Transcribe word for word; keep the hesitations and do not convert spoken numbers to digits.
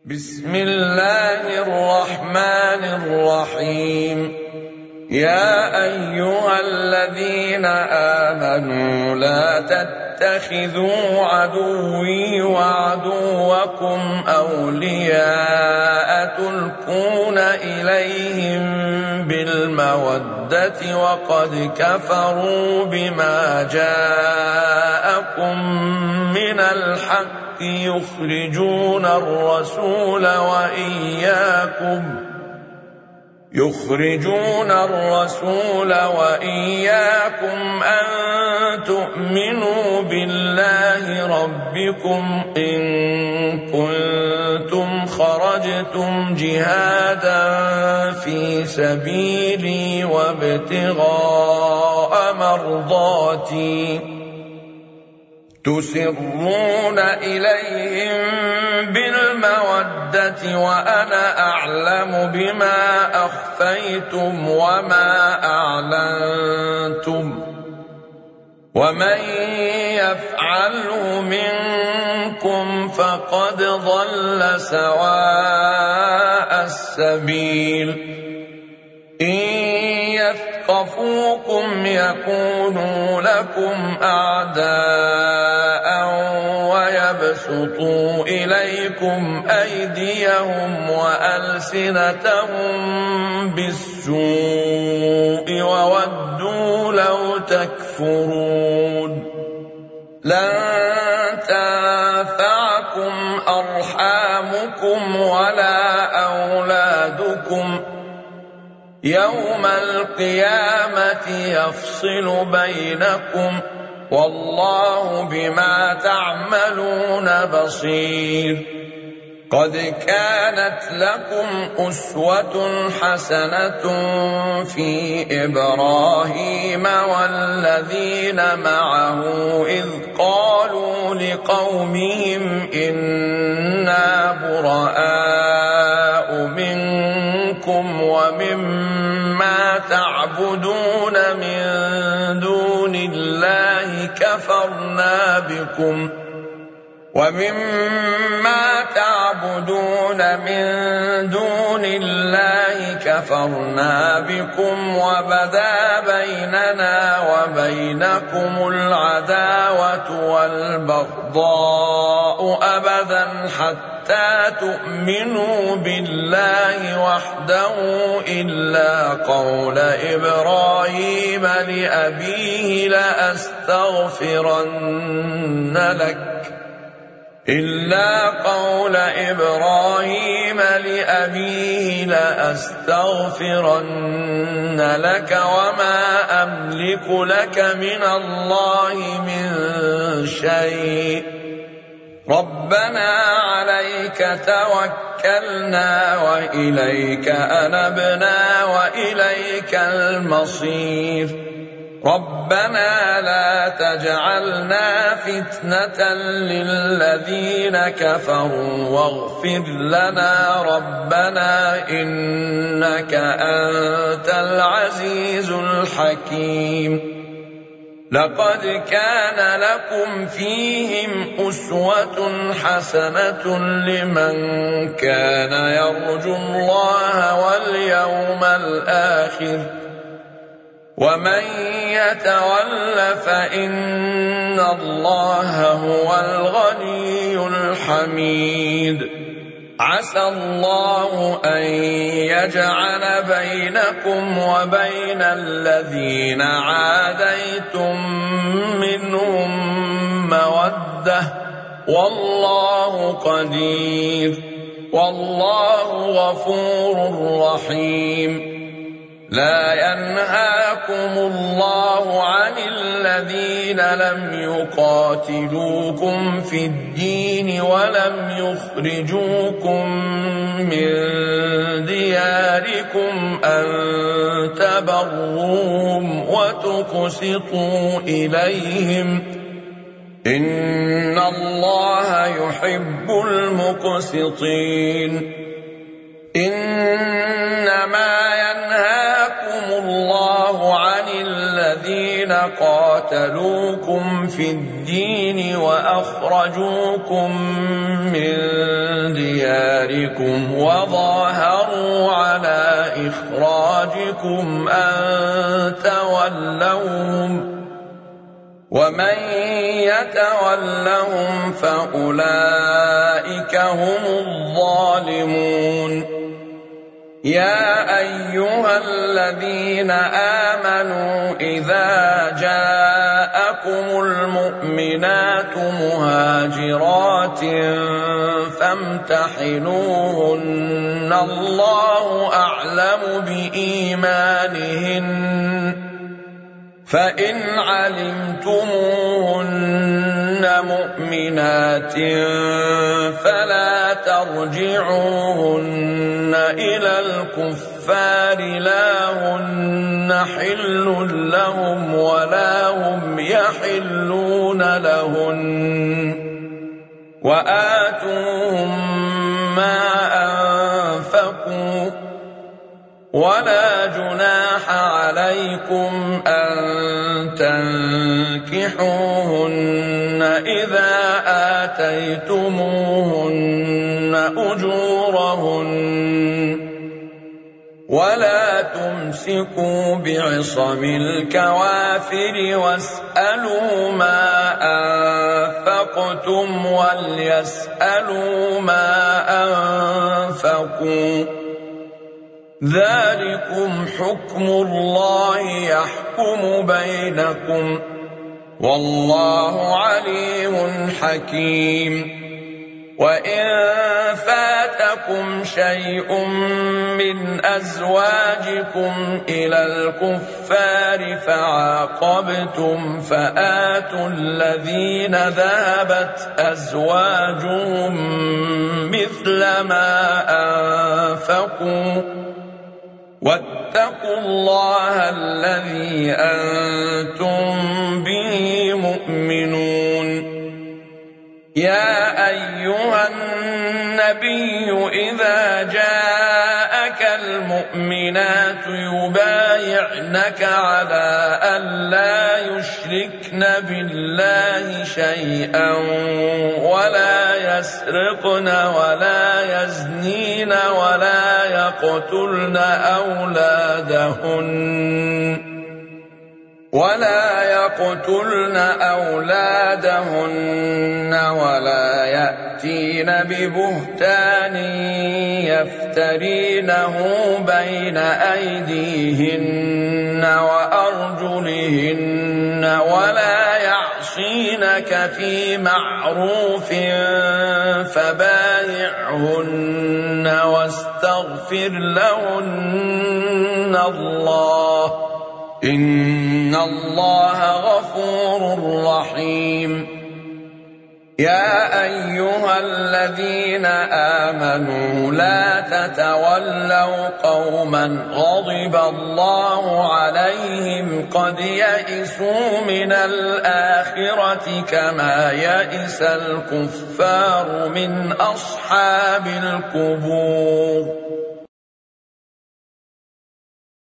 بسم الله الرحمن الرحيم. يا أيها الذين آمنوا لا تتخذوا عدوي وعدوكم أولياء تلقون إليهم بالمودة وقد كفروا بما جاءكم من الحق يخرجون الرسول وإياكم يخرجون الرسول وإياكم أن تؤمنوا بالله ربكم إن كنتم خرجتم جهادا في سبيلي وابتغاء مرضاتي تسرون إليهم بالمودة وأنا أعلم بما أخفيتم وما أعلنتم ومن يفعله منكم فقد ضل سواء السبيل. إن يثقفوكم يكونوا لكم أعداء ويبسطوا إليكم أيديهم وألسنتهم بالسوء وودوا لو تكفرون. لن تنفعكم أرحامكم ولا أولادكم يوم القيامة يفصل بينكم والله بما تعملون بصير. قد كانت لكم أسوة حسنة في إبراهيم والذين معه إذ قالوا لقومهم إنا براء منكم ومما تعبدون من دون الله كفرنا بكم ومما تعبدون من دون الله كفرنا بكم وبدا بيننا وبينكم العداوة والبغضاء أبدا حتى تؤمنوا بالله وحده إلا قول إبراهيم لأبيه لأستغفرن لك إلا قول إبراهيم لأبيه لأستغفرن لك وما أملك لك من الله من شيء ربنا عليك توكلنا وإليك أنبنا وإليك المصير. ربنا لا تجعلنا فتنة للذين كفروا واغفر لنا ربنا إنك أنت العزيز الحكيم. لقد كان لكم فيهم أسوة حسنة لمن كان يرجو الله واليوم الآخر ومن يتول فإن الله هو الغني الحميد. عسى الله أن يجعل بينكم وبين الذين عاديتم منهم مودة والله قدير والله غفور رحيم. لا ينهاكم الله عن الذين لم يقاتلوكم في الدين ولم يخرجوكم من دياركم أن تبروهم وتقسطوا إليهم إن الله يحب المقسطين. إنما ينهاكم الله عن الذين الذين قاتلوكم في الدين وأخرجوكم من دياركم وظاهروا على إخراجكم أن تولوهم ومن يتولهم فأولئك هم الظالمون يا أيها الذين آمنوا إذا جاءكم المؤمنات مهاجرات فامتحنوهن الله أعلم بإيمانهن فإن علمتموهن مؤمنات فلا ترجعوهن إلى الكفار لا هن حل لهم ولا هم يحلون لهن وآتوهم ما أنفقوا ولا جناح عليكم أن تنكحوهن إذا آتيتموهن أجورهن ولا تمسكوا بعصم الكوافر واسألوا ما أنفقتم وليسألوا ما أنفقوا ذلكم حكم الله يحكم بينكم والله عليم حكيم وإن فاتكم شيء من أزواجكم إلى الكفار فعاقبتم فآتوا الذين ذهبت أزواجهم مثل ما أنفقوا واتقوا الله الذي أنتم به مؤمنون يا أيها النبي إذا جاءك المؤمنات يبايعنك على أن لا يشركن بالله شيئا ولا يسرقن ولا يزنين ولا يقتلن أولادهن ولا يقتلن أولادهن ولا يأتين ببهتان يفترينه بين أيديهن وأرجلهن ولا يعصينك في معروف فبايعهن واستغفر لهن الله إن الله غفور رحيم يا أيها الذين آمنوا لا تتولوا قوما غضب الله عليهم قد يئسوا من الآخرة كما يئس الكفار من أصحاب القبور